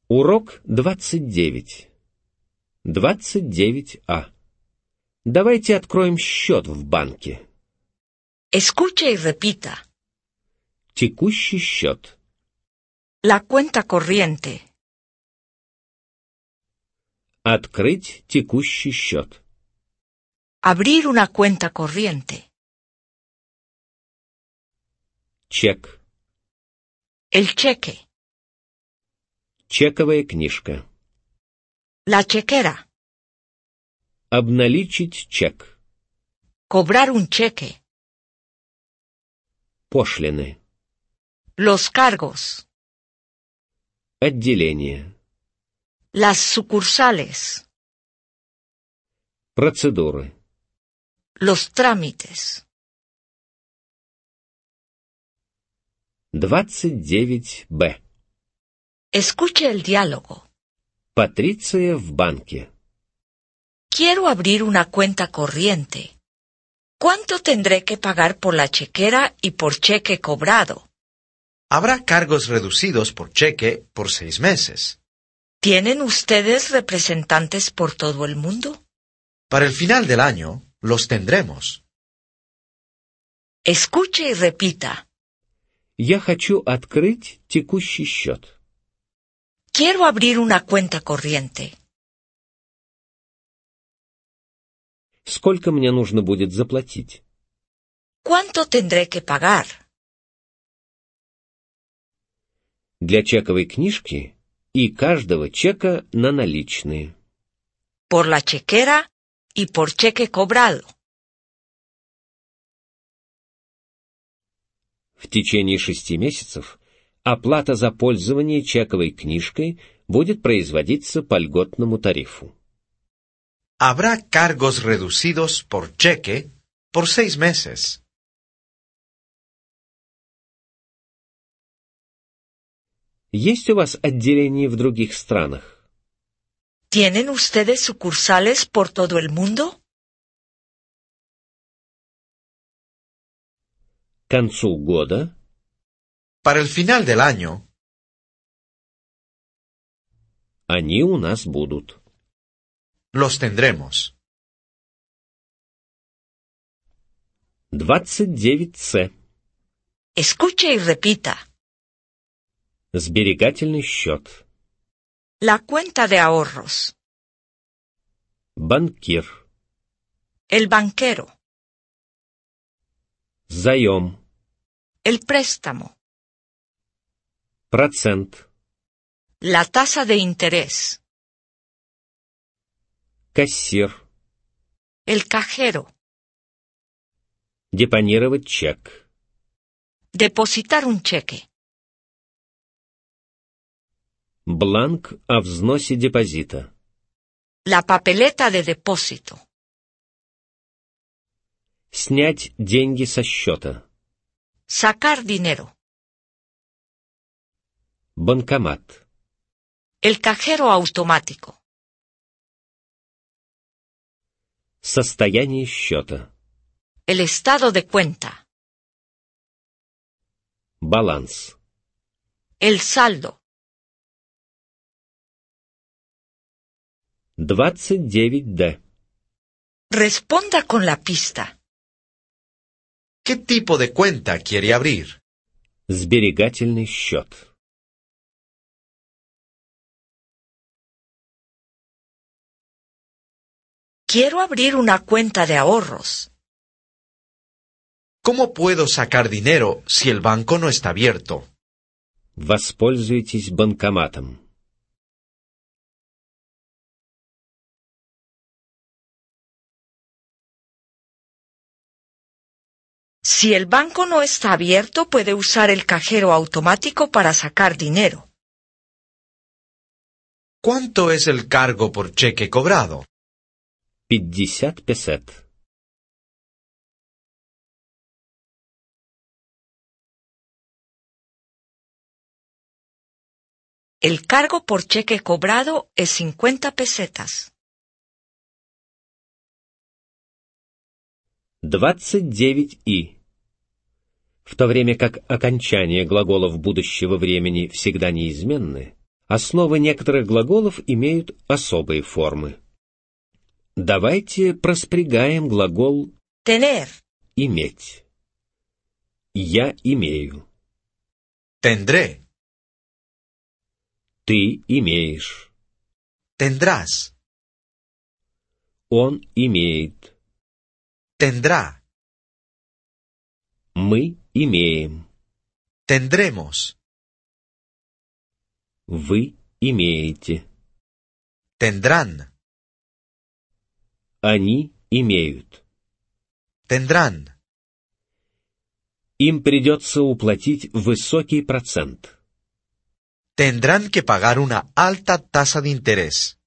Урок 29. 29А. Давайте откроем счет в банке. Escuche y repita. Текущий счет. La cuenta corriente. Открыть текущий счет. Abrir una cuenta corriente. Чек. El cheque. Чековая книжка. La chequera. Обналичить чек. Cobrar un cheque. Пошлины. Los cargos. Отделение. Las sucursales. Процедуры. Los trámites. 29Б. Escuche el diálogo. Патриция в банке. Quiero abrir una cuenta corriente. ¿Cuánto tendré que pagar por la chequera y por cheque cobrado? Habrá cargos reducidos por cheque por 6 meses. ¿Tienen ustedes representantes por todo el mundo? Para el final del año, los tendremos. Escuche y repita. Я хочу открыть текущий счет. Quiero abrir una cuenta corriente. Сколько мне нужно будет заплатить? ¿Cuánto tendré que pagar? Для чековой книжки и каждого чека на наличные. Por la chequera y por cheque cobrado. В течение 6 месяцев оплата за пользование чековой книжкой будет производиться по льготному тарифу. Habrá cargos reducidos por cheque por 6 meses. Есть у вас отделения в других странах? ¿Tienen ustedes sucursales por todo el mundo? К концу года Para el final del año, они у нас будут. los tendremos. 29С. Escuche y repita. Сберегательный счет. La cuenta de ahorros. Банкир. El banquero. Заем. El préstamo. Процент. La tasa de interés. Кассир. El cajero. Депонировать чек. Depositar un cheque. Бланк о взносе депозита. La papeleta de depósito. Снять деньги со счета. Sacar dinero. Банкомат. El cajero automático. Состояние счета. El estado de cuenta. Баланс. El saldo. 29Д. Responda con la pista. ¿Qué tipo de cuenta quiere abrir? Сберегательный счет. Quiero abrir una cuenta de ahorros. ¿Cómo puedo sacar dinero si el banco no está abierto? Воспользуйтесь банкоматом. Si el banco no está abierto, puede usar el cajero automático para sacar dinero. ¿Cuánto es el cargo por cheque cobrado? 50 песет. El cargo por cheque cobrado es 50 pesetas. 29И. В то время как окончания глаголов будущего времени всегда неизменны, Основы некоторых глаголов имеют особые формы. Давайте проспрягаем глагол tener, «иметь». Я имею. Tendré. Ты имеешь. Tendrás. Он имеет. Tendrá. Мы имеем. Tendremos. Вы имеете. Tendrán. Они имеют. Tendrán. Им придется уплатить высокий процент. Tendrán que pagar una alta tasa de interés.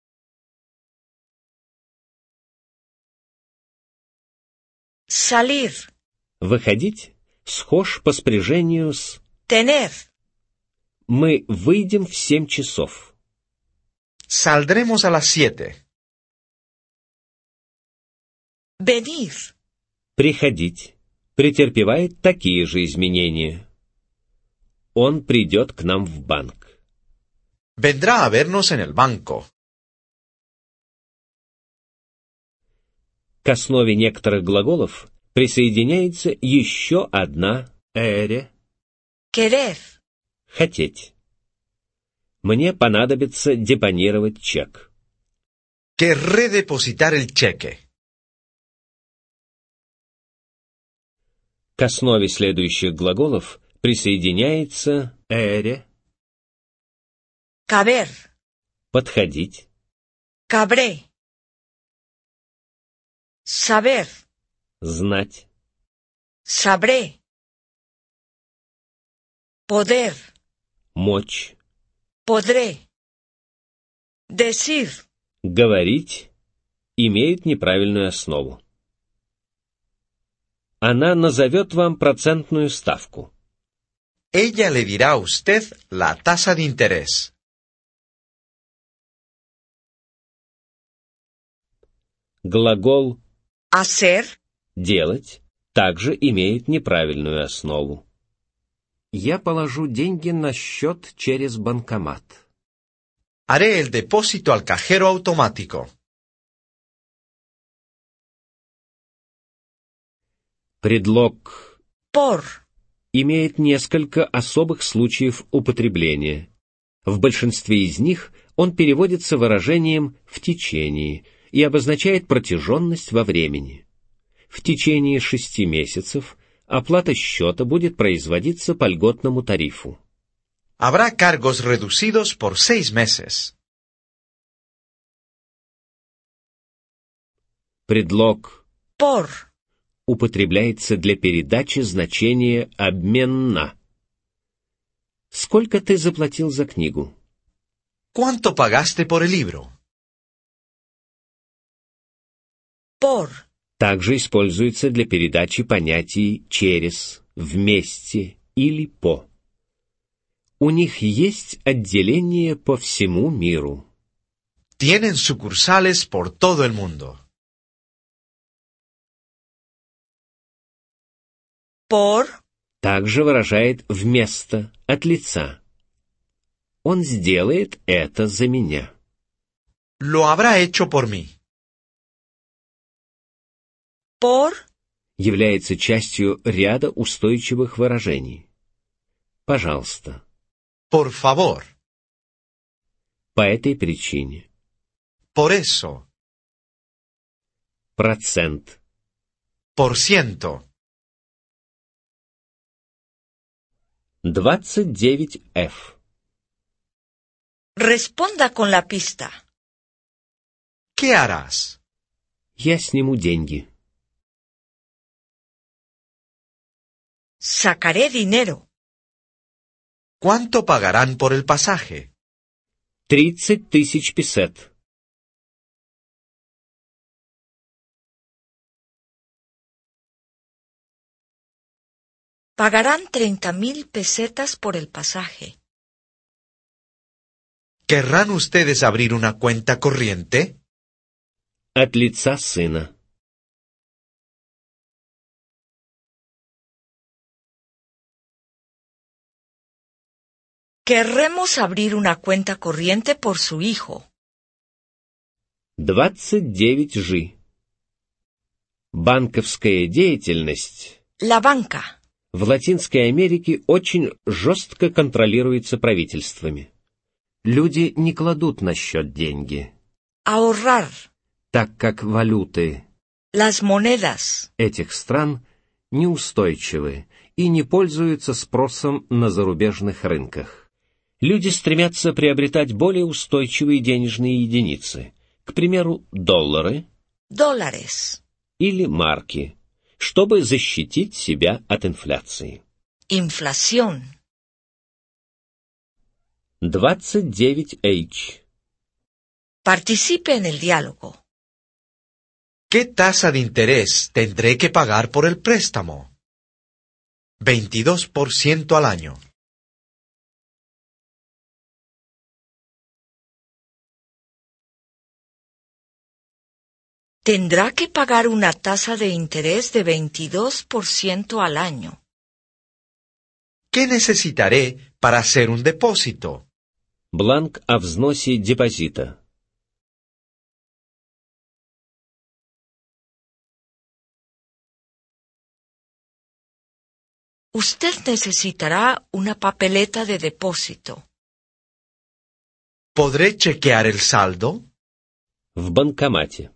salir, Выходить схож по спряжению с tener, «мы выйдем в 7 часов». Saldremos a las 7. venir, Приходить претерпевает такие же изменения. Он придет к нам в банк. Vendrá a vernos en el banco. К основе некоторых глаголов присоединяется еще одна «эре» querer, — «хотеть». Мне понадобится депонировать чек. Querré depositar el cheque. К основе следующих глаголов присоединяется «эре» caber, — «подходить», cabré, saber, «знать», sabré, poder, «мочь», podré, decir, «говорить» имеют неправильную основу. Она назовет вам процентную ставку. Ella le dirá a usted la tasa de interés. Глагол hacer, «делать» также имеет неправильную основу. Я положу деньги на счет через банкомат. Haré el depósito al cajero automático. Предлог por, имеет несколько особых случаев употребления. В большинстве из них он переводится выражением «в течение» и обозначает протяженность во времени. В течение 6 месяцев оплата счета будет производиться по льготному тарифу. Habrá cargos reducidos por 6 meses. Предлог por, употребляется для передачи значения «обменно». Сколько ты заплатил за книгу? ¿Cuánto pagaste por el libro? por, Также используется для передачи понятий «через», «вместе» или «по». У них есть отделение по всему миру. Tienen sucursales por todo el mundo. por, Также выражает «вместо», «от лица». Он сделает это за меня. Lo habrá hecho por mí. por, Является частью ряда устойчивых выражений. Пожалуйста. Por favor. По этой причине. Por eso. Процент. Por ciento. 29F. responda con la pista. ¿Qué harás? Я сниму деньги. Sacaré dinero. ¿Cuánto pagarán por el pasaje? 30 тысяч песет. Pagarán 30,000 pesetas por el pasaje. ¿Querrán ustedes abrir una cuenta corriente? От лица сына. Querremos abrir una cuenta corriente por su hijo. 29 Ж. Банковская деятельность La banca. в Латинской Америке очень жестко контролируется правительствами. Люди не кладут на счет деньги, Ahorrar. так как валюты Las monedas. этих стран неустойчивы и не пользуются спросом на зарубежных рынках. Люди стремятся приобретать более устойчивые денежные единицы, к примеру, доллары Dólares. или марки, чтобы защитить себя от инфляции. Inflación. 29H. Participe en el diálogo. ¿Qué tasa de interés tendré que pagar por el préstamo? 22% al año. Tendrá que pagar una tasa de interés de 22% al año. ¿Qué necesitaré para hacer un depósito? Бланк о взносе депозита. Usted necesitará una papeleta de depósito. ¿Podré chequear el saldo? В банкомате.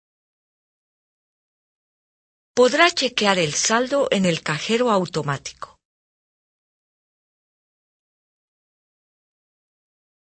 Podrá chequear el saldo en el cajero automático.